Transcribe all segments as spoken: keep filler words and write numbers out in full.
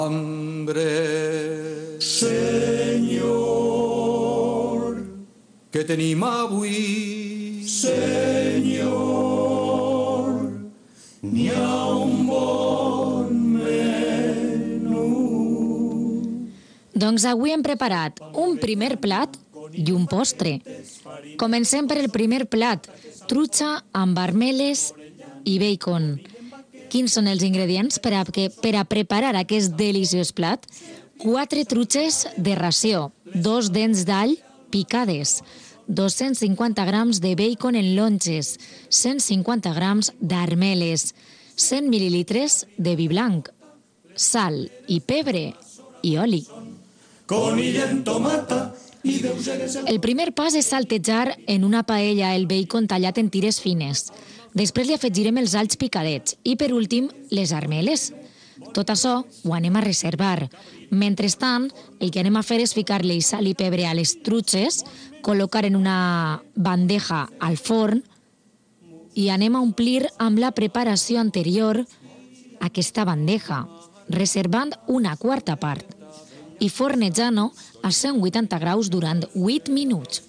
Hambre, Senyor, què tenim avui? Senyor, n'hi ha un bon menú. Doncs avui hem preparat un primer plat i un postre. Comencem per el primer plat, truita amb armeles i bacon. Quins són els ingredients per a, que, per a preparar aquest deliciós plat? Quatre truites de ració, dos dents d'all picades, dos-cents cinquanta grams de bacon en longes, cent cinquanta grams d'armeles, cent mil·lilitres de vi blanc, sal i pebre i oli. Conill en tomata i deus eres el... El primer pas és saltejar en una paella el bacon tallat en tires fines. Després li afegirem els alls picadets i, per últim, les armeles. Tot això ho anem a reservar. Mentrestant, el que anem a fer és ficar-li sal i pebre a les truites, col·locar en una bandeja al forn i anem a omplir amb la preparació anterior aquesta bandeja, reservant una quarta part i fornejant-ho a cent vuitanta graus durant vuit minuts.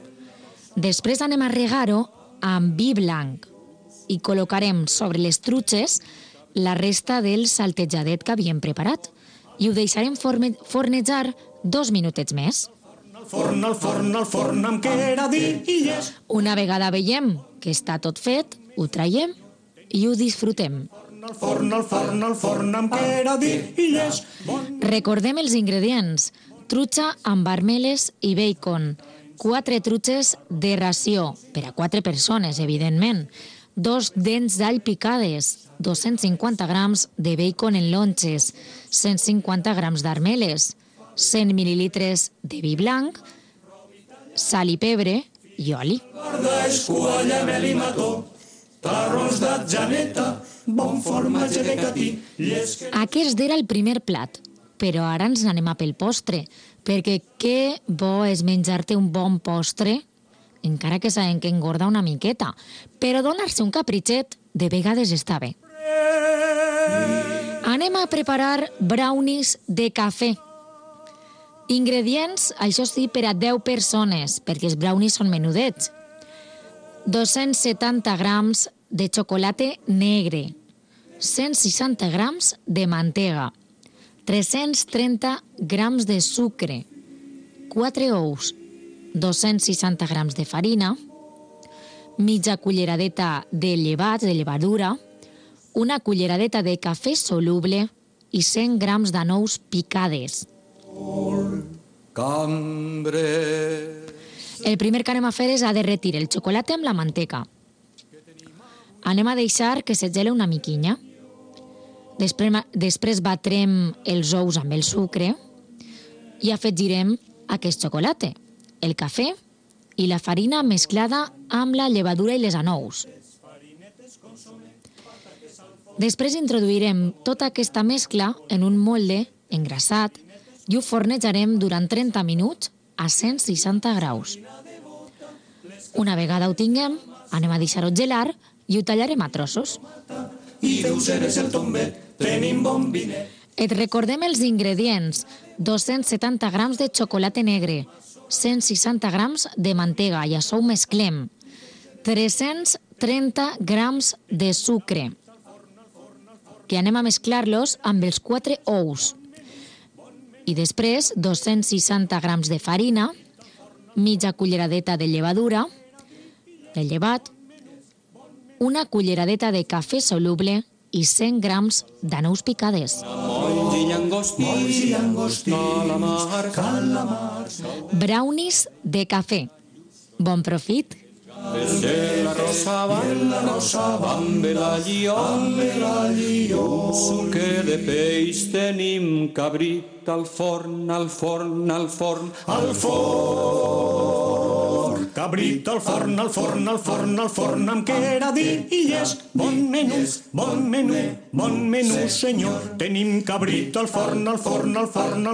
Després anem a regar-ho amb vi blanc i col·locarem sobre les truites la resta del saltejadet que havíem preparat i ho deixarem fornejar dos minutets més. Al forn, al forn, al forn, amb queradilles. Una vegada veiem que està tot fet, ho traiem i ho disfrutem. Al forn, al forn, al forn, amb queradilles. Recordem els ingredients: truita amb armeles i bacon, quatre truites de ració, per a quatre persones, evidentment, dos dents d'all picades, dos-cents cinquanta grams de bacon en longes, cent cinquanta grams d'armeles, cent mil·lilitres de vi blanc, sal i pebre i oli. Guarda, escualla, mel i mató, tarrons d'atjaneta, bon formatge de catí. Aquest era el primer plat, però ara ens n'anem a pel postre, perquè que bo és menjar-te un bon postre, encara que sabem que engorda una miqueta, però donar-se un capritxet de vegades està bé. Anem a preparar brownies de cafè. Ingredients, això sí, per a deu persones, perquè els brownies són menudets. dos-cents setanta grams de xocolate negre, cent seixanta grams de mantega, tres-cents trenta grams de sucre, quatre ous, dos-cents seixanta grams de farina, mitja culleradeta de llevats, de llevadura, una culleradeta de cafè soluble i cent grams de nous picades. Cambre. El primer que anem a fer és a derretir el xocolate amb la manteca. Anem a deixar que se gele una miquinya. Després, després batrem els ous amb el sucre i afegirem aquest xocolate, el cafè i la farina mesclada amb la llevadura i les anous. Després introduirem tota aquesta mescla en un molde engrasat i ho fornejarem durant trenta minuts a cent seixanta graus. Una vegada ho tinguem, anem a deixar-ho gelar i ho tallarem a trossos. I deus eres el tombet, tenim bon vinet. Et recordem els ingredients: dos-cents setanta grams de xocolate negre, cent seixanta grams de mantega, i això ho mesclem. tres-cents trenta grams de sucre, que anem a mesclar-los amb els quatre ous. I després, dos-cents seixanta grams de farina, mitja culleradeta de llevadura, de llevat, una culleradeta de cafè soluble i cent grams d'anous picades. Molls i llangostí, molls i llangostí, calamars, calamars. Brownies de cafè. Bon profit! De la rosa van, la rosa van, de la llió, de la llió. Suque de peix tenim, cabrit al forn, al forn, al forn, al forn. Cabrit al forn, al forn, al forn, al forn, amb queradilles. Bon menú, bon menú, bon menú, senyor. Tenim cabrit al forn, al forn, al forn, al